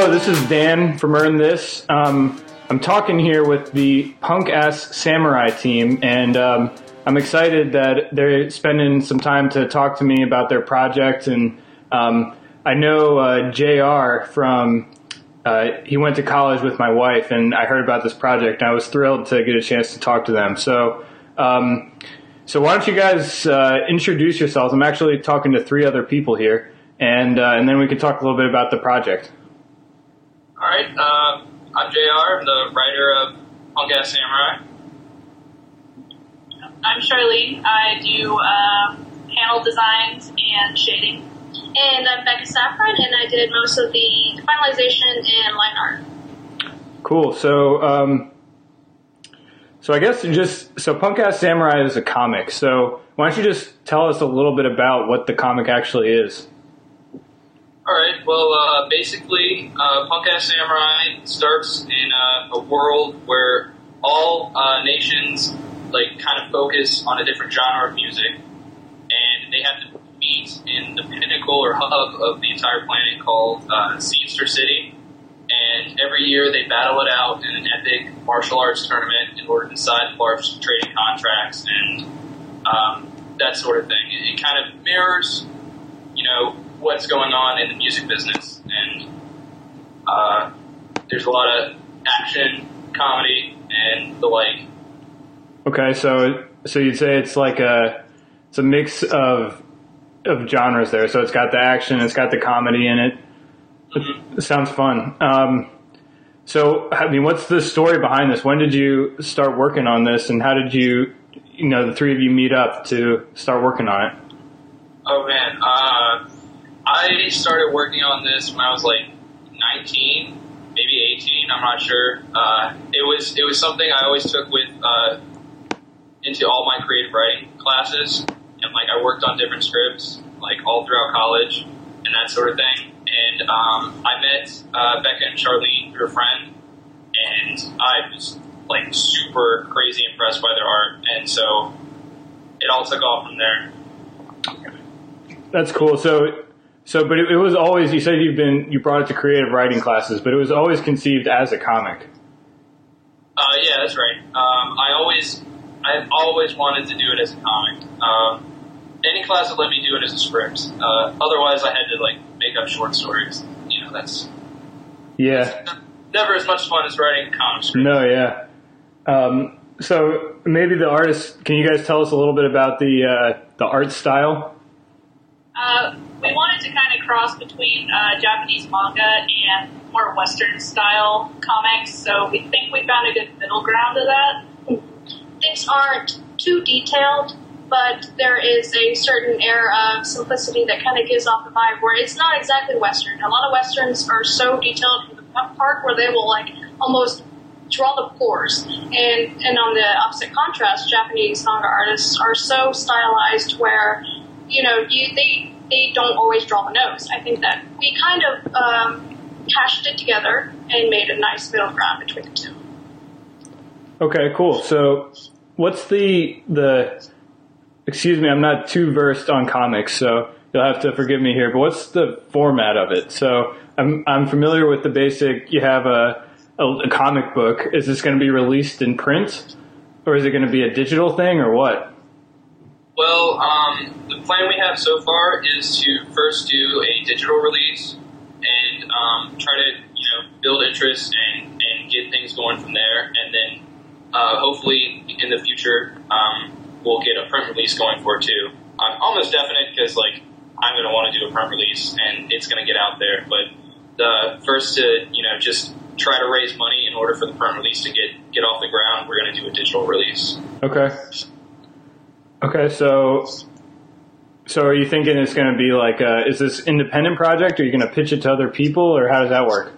Hello, this is Dan from Earn This. I'm talking here with the Punk Ass Samurai team, and I'm excited that they're spending some time to talk to me about their project. And I know JR from, he went to college with my wife, and I heard about this project, and I was thrilled to get a chance to talk to them. So why don't you guys introduce yourselves? I'm actually talking to 3 other people here, and then we can talk a little bit about the project. All right, I'm JR. I'm the writer of Punk Ass Samurai. I'm Charlene. I do panel designs and shading. And I'm Becca Saffron, and I did most of the finalization and line art. Cool. So I guess Punk Ass Samurai is a comic. So why don't you just tell us a little bit about what the comic actually is? All right. Well, basically, Punk Ass Samurai starts in a world where all nations kind of focus on a different genre of music, and they have to meet in the pinnacle or hub of the entire planet called Seister City. And every year they battle it out in an epic martial arts tournament in order to decide large trading contracts and that sort of thing. It kind of mirrors, what's going on in the music business. And there's a lot of action, comedy, and the like. Okay, so you'd say it's it's a mix of genres there. So it's got the action, it's got the comedy in it. Mm-hmm. It sounds fun. What's the story behind this? When did you start working on this, and how did you, the 3 of you meet up to start working on it? Oh man, I started working on this when I was 19, maybe 18. I'm not sure. It was something I always took with into all my creative writing classes, and I worked on different scripts all throughout college and that sort of thing. And I met Becca and Charlene through a friend, and I was super crazy impressed by their art, and so it all took off from there. That's cool. But it was always, you said you brought it to creative writing classes, but it was always conceived as a comic. Yeah, that's right. I've always wanted to do it as a comic. Any class would let me do it as a script. Otherwise, I had to make up short stories. That's never as much fun as writing a comic script. No, yeah. So maybe the artist. Can you guys tell us a little bit about the art style? We wanted to kind of cross between Japanese manga and more Western style comics, so we think we found a good middle ground of that. Things aren't too detailed, but there is a certain air of simplicity that kind of gives off the vibe where it's not exactly Western. A lot of Westerns are so detailed to the part where they will almost draw the pores. And on the opposite contrast, Japanese manga artists are so stylized where, they don't always draw the nose. I think that we kind of hashed it together and made a nice middle ground between the two. Okay, cool. So what's the excuse me, I'm not too versed on comics, so you'll have to forgive me here, but what's the format of it? So I'm familiar with the basic, you have a comic book. Is this going to be released in print, or is it going to be a digital thing, or what? Well, the plan we have so far is to first do a digital release and try to, build interest and get things going from there, and then hopefully in the future we'll get a print release going for it too. I'm almost definite because I'm going to want to do a print release and it's going to get out there. But the first to just try to raise money in order for the print release to get off the ground, we're going to do a digital release. Okay. So are you thinking it's going to be is this independent project? Are you going to pitch it to other people, or how does that work?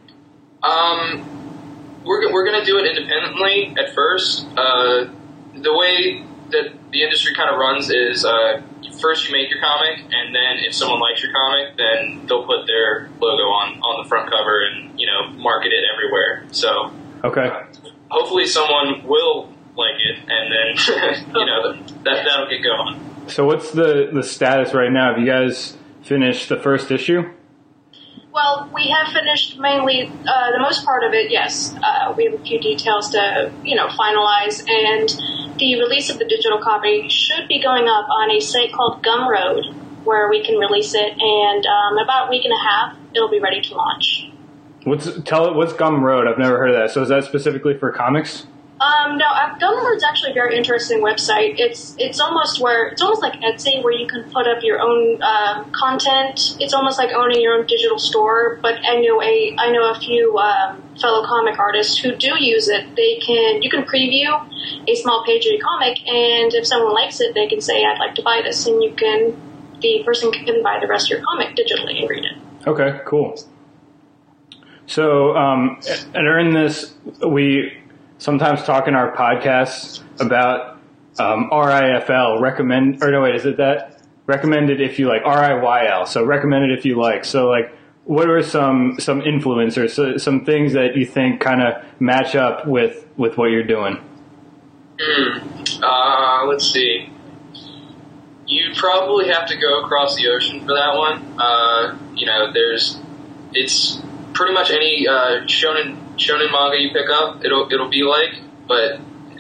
We're going to do it independently at first. The way that the industry kind of runs is first you make your comic, and then if someone likes your comic, then they'll put their logo on the front cover and market it everywhere. So hopefully someone will like it, and then that'll get going. So what's the status right now? Have you guys finished the first issue? Well, we have finished mainly the most part of it. Yes, we have a few details to finalize, and the release of the digital copy should be going up on a site called Gumroad, where we can release it, and about a week and a half, it'll be ready to launch. What's Gumroad? I've never heard of that. So is that specifically for comics? No, Gumroad's actually a very interesting website. It's almost like Etsy, where you can put up your own content. It's almost like owning your own digital store. But I know a few fellow comic artists who do use it. You can preview a small page of your comic, and if someone likes it, they can say, "I'd like to buy this," and the person can buy the rest of your comic digitally and read it. Okay, cool. So, and during this, we sometimes talk in our podcasts about RIFL, recommended if you like, RIYL, so recommended if you like. So, like, what are some influencers, some things that you think kind of match up with what you're doing? Let's see. You probably have to go across the ocean for that one. It's pretty much any shonen manga you pick up, it'll be like, but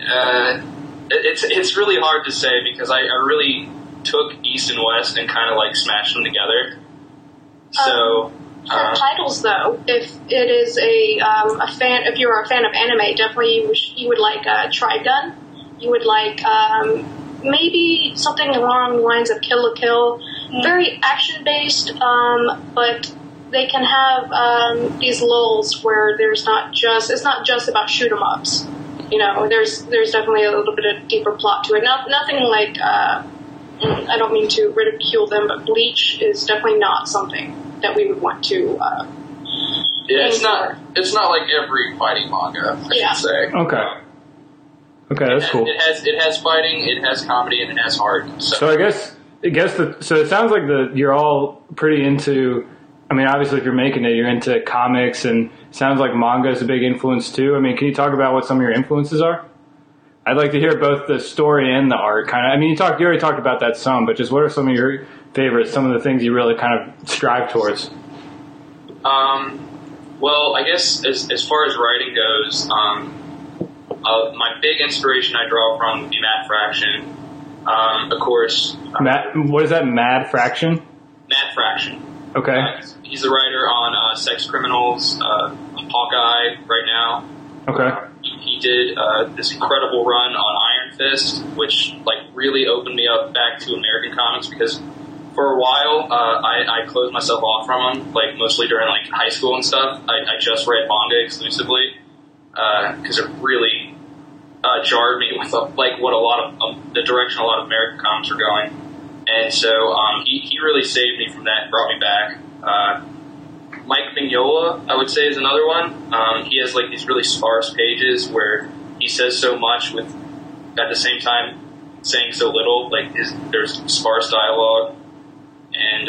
it's really hard to say because I really took East and West and kind of like smashed them together. So for titles, though, if it is if you're a fan of anime, definitely you would like Trigun. You would like maybe something along the lines of Kill la Kill, very action based, but they can have these lulls where it's not just about shoot 'em ups. There's definitely a little bit of deeper plot to it. Nothing like I don't mean to ridicule them, but Bleach is definitely not something that we would want to. It's not like every fighting manga, I should say. Okay, that's cool. It has fighting, it has comedy, and it has heart. So I guess so it sounds like you're all pretty into. I mean, obviously, if you're making it, you're into comics, and it sounds like manga is a big influence too. I mean, can you talk about what some of your influences are? I'd like to hear both the story and the art. Kind of. I mean, you already talked about that some, but just what are some of your favorites? Some of the things you really kind of strive towards. Well, I guess as far as writing goes, my big inspiration I draw from would be Matt Fraction. Of course. What is that? Mad Fraction? Matt Fraction. Okay. He's a writer on Sex Criminals, Hawkeye right now. Okay. He did this incredible run on Iron Fist, which really opened me up back to American comics because for a while I closed myself off from him, mostly during high school and stuff. I just read manga exclusively because it really jarred me with what a lot of the direction a lot of American comics are going. And so he really saved me from that and brought me back. Mike Mignola, I would say, is another one. He has these really sparse pages where he says so much with at the same time saying so little. There's sparse dialogue. And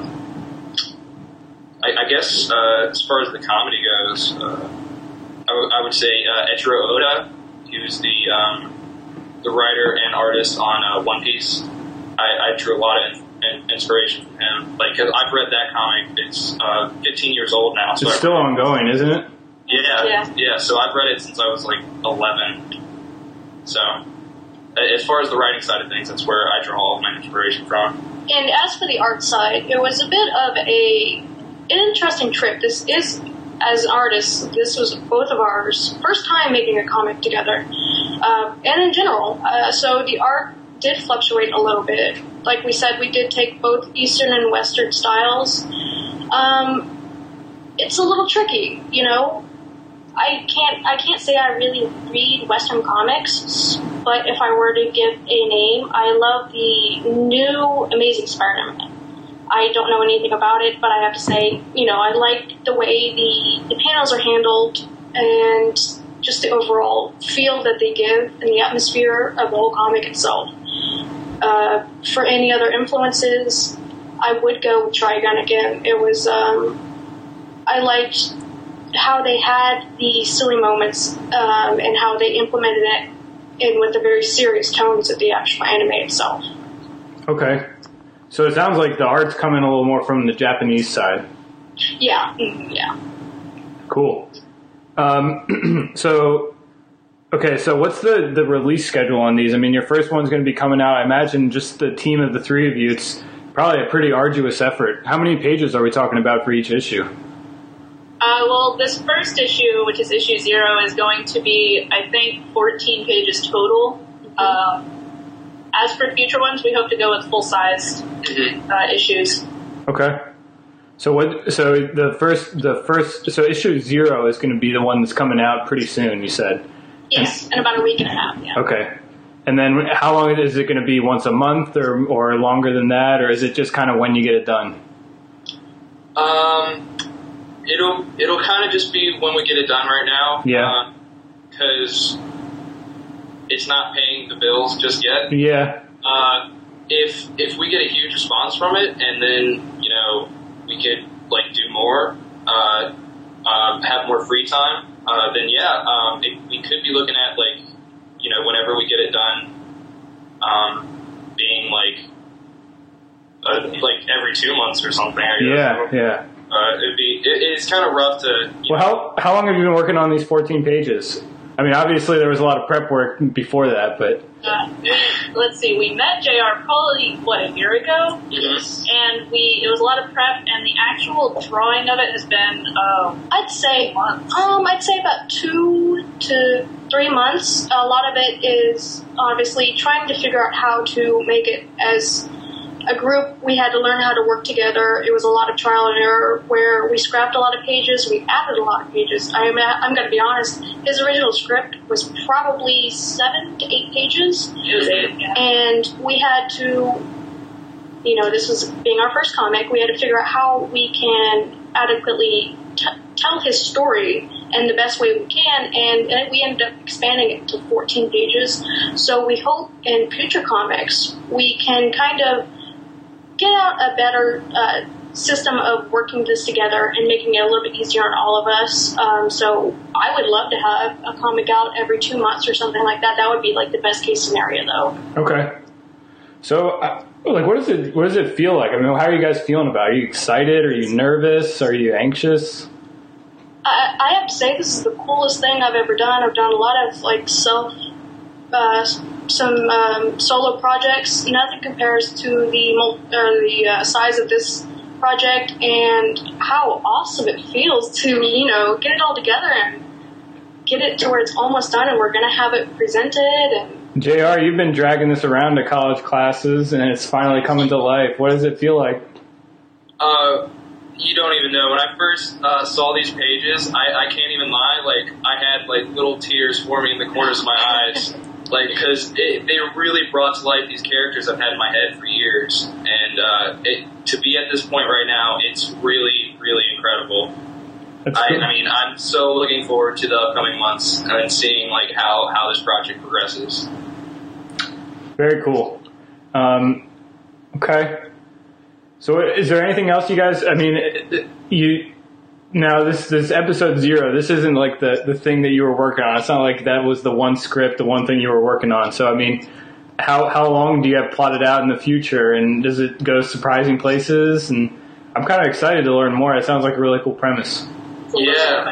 I guess as far as the comedy goes, I would say Eiichiro Oda, who's the writer and artist on One Piece. I drew a lot of inspiration from him. Cause I've read that comic. It's 15 years old now. So it's still ongoing, isn't it? Yeah. So I've read it since I was 11. So as far as the writing side of things, that's where I draw all of my inspiration from. And as for the art side, it was a bit of an interesting trip. This is, as artists, this was both of ours first time making a comic together, and in general. So the art did fluctuate a little bit. Like we said, we did take both Eastern and Western styles. It's a little tricky, I can't say I really read Western comics, but if I were to give a name, I love the new Amazing Spider-Man. I don't know anything about it, but I have to say, I like the way the panels are handled and just the overall feel that they give and the atmosphere of the whole comic itself. For any other influences, I would go with Trigun again. It was, I liked how they had the silly moments and how they implemented it in with the very serious tones of the actual anime itself. Okay. So it sounds like the art's coming a little more from the Japanese side. Yeah. Yeah. Cool. So what's the release schedule on these? I mean, your first one's going to be coming out. I imagine just the team of the three of you, it's probably a pretty arduous effort. How many pages are we talking about for each issue? Well, this first issue, which is issue 0, is going to be, I think, 14 pages total. As for future ones, we hope to go with full-sized issues. Okay. So issue 0 is going to be the one that's coming out pretty soon, you said? Yes, in about a week and a half, yeah. Okay. And then how long is it going to be? Once a month or longer than that? Or is it just kind of when you get it done? It'll kind of just be when we get it done right now. Yeah. Because it's not paying the bills just yet. Yeah. If we get a huge response from it, and then we could do more, have more free time, then we could be looking at whenever we get it done, being every 2 months or something. I guess. Yeah. It's kind of rough to. Well, how long have you been working on these 14 pages? I mean, obviously there was a lot of prep work before that, but. Let's see, we met JR probably, a year ago? Yes. And it was a lot of prep, and the actual drawing of it has been, I'd say months. I'd say about 2 to 3 months. A lot of it is obviously trying to figure out how to make it as a group. We had to learn how to work together. It was a lot of trial and error where we scrapped a lot of pages, we added a lot of pages. I'm going to be honest, his original script was probably 7 to 8 pages. It was 8, yeah. And we had to, this was being our first comic, we had to figure out how we can adequately tell his story in the best way we can, and we ended up expanding it to 14 pages. So we hope in future comics we can kind of get out a better system of working this together and making it a little bit easier on all of us. So I would love to have a comic out every 2 months or something like that. That would be the best case scenario, though. Okay. So, what does it feel like? I mean, how are you guys feeling about it? Are you excited? Are you nervous? Are you anxious? I have to say this is the coolest thing I've ever done. I've done a lot of some solo projects. Nothing compares to the size of this project and how awesome it feels to get it all together and get it to where it's almost done and we're going to have it presented. And JR, you've been dragging this around to college classes and it's finally coming to life. What does it feel like? You don't even know. When I first saw these pages, I can't even lie. I had little tears forming in the corners of my eyes. Because they really brought to life these characters I've had in my head for years. And to be at this point right now, it's really, really incredible. I mean, I'm so looking forward to the upcoming months and seeing how this project progresses. Very cool. Okay. So is there anything else you guys, I mean, now this episode 0, this isn't the thing that you were working on. It's not like that was the one script, the one thing you were working on. So, I mean, how long do you have plotted out in the future, and does it go surprising places? And I'm kind of excited to learn more. It sounds like a really cool premise. Yeah.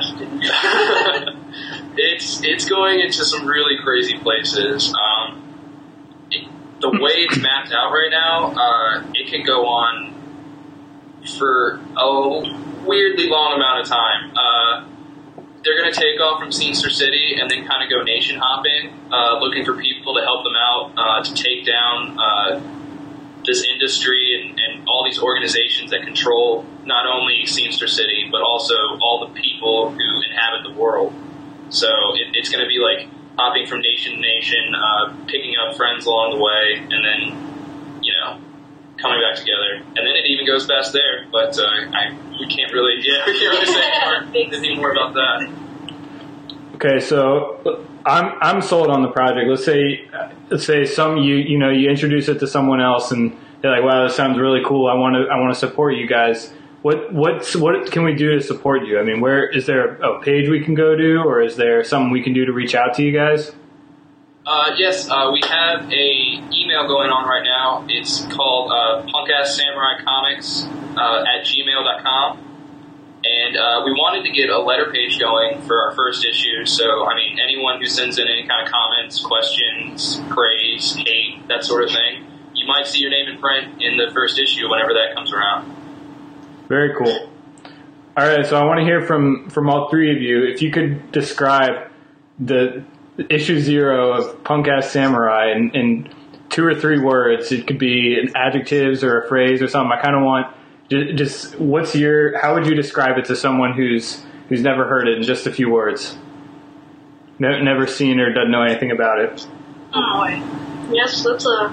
It's going into some really crazy places. The way it's mapped out right now, it can go on for a weirdly long amount of time. They're going to take off from Scenester City and then kind of go nation hopping, looking for people to help them out to take down this industry and all these organizations that control not only Scenester City, but also all the people who inhabit the world. So it's going to be hopping from nation to nation, picking up friends along the way, and then, coming back together. And then it even goes past there, but we can't really say anything more about that. Okay, so I'm sold on the project. Let's say some you introduce it to someone else and they're like, wow, this sounds really cool. I want to support you guys. What can we do to support you? I mean, where is there a page we can go to, or is there something we can do to reach out to you guys? Yes, we have a email going on right now. It's called punkasssamuraicomics at gmail.com. And we wanted to get a letter page going for our first issue. So, I mean, anyone who sends in any kind of comments, questions, praise, hate, that sort of thing, you might see your name in print in the first issue whenever that comes around. Very cool. All right, so I want to hear from all three of you. If you could describe the issue 0 of Punk Ass Samurai in 2 or 3 words. It could be adjectives or a phrase or something. I kind of want just how would you describe it to someone who's never heard it in just a few words? Never seen or doesn't know anything about it. Oh, yes, that's a...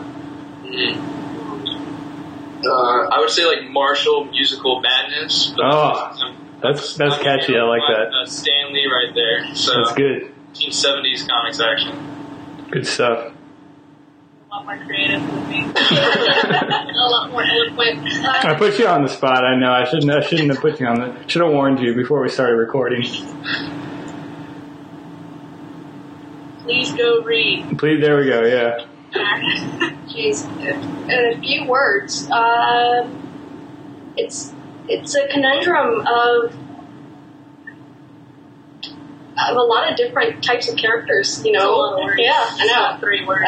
I would say like martial musical madness. That's catchy. I like that. Stan Lee right there. So that's good. 1970s comics action. Good stuff. A lot more creative than me. a lot more eloquent. I put you on the spot. I know. I shouldn't have put you on the. Should have warned you before we started recording. Please go read. Please. There we go. Yeah. Jeez, in a few words, it's a conundrum of a lot of different types of characters. You know, a lot of words. Yeah, I know. Not 3 words.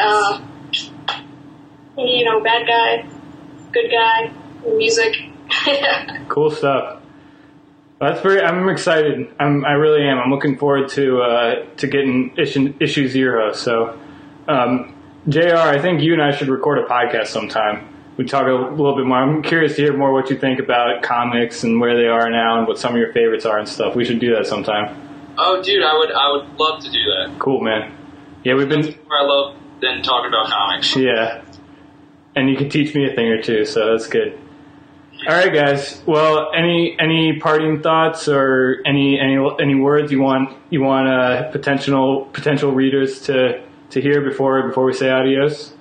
You know, bad guy, good guy, music. Cool stuff. That's I'm excited. I really am. I'm looking forward to getting issue 0. So. JR, I think you and I should record a podcast sometime. We talk a little bit more. I'm curious to hear more what you think about comics and where they are now and what some of your favorites are and stuff. We should do that sometime. Oh, dude, I would love to do that. Cool, man. Yeah, we've been. More I love than talking about comics. Yeah, and you can teach me a thing or two, so that's good. All right, guys. Well, any parting thoughts or any words you want potential readers to hear before we say adios?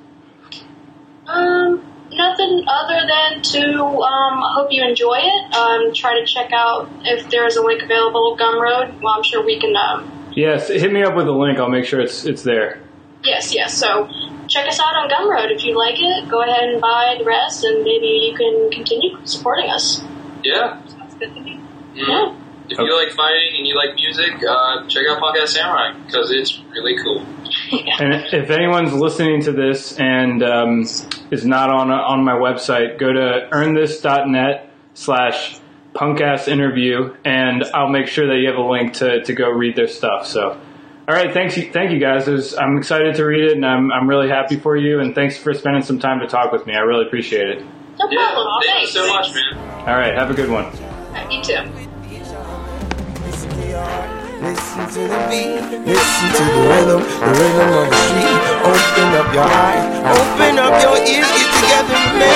Nothing other than to hope you enjoy it. Try to check out if there is a link available. Gumroad. Well, I'm sure we can. Yes, hit me up with a link. I'll make sure it's there. Yes. So check us out on Gumroad. If you like it, go ahead and buy the rest, and maybe you can continue supporting us. Yeah. Sounds good to me. Yeah. If you like fighting and you like music, check out Punk Ass Samurai because it's really cool. And if anyone's listening to this and is not on my website, go to earnthis.net/punkassinterview, and I'll make sure that you have a link to go read their stuff. So, all right, thank you guys. I'm excited to read it, and I'm really happy for you. And thanks for spending some time to talk with me. I really appreciate it. No problem. Thank you so much, man. All right, have a good one. You too. Listen to the beat, listen to the rhythm of the street. Open up your eyes, open up your ears, get together and make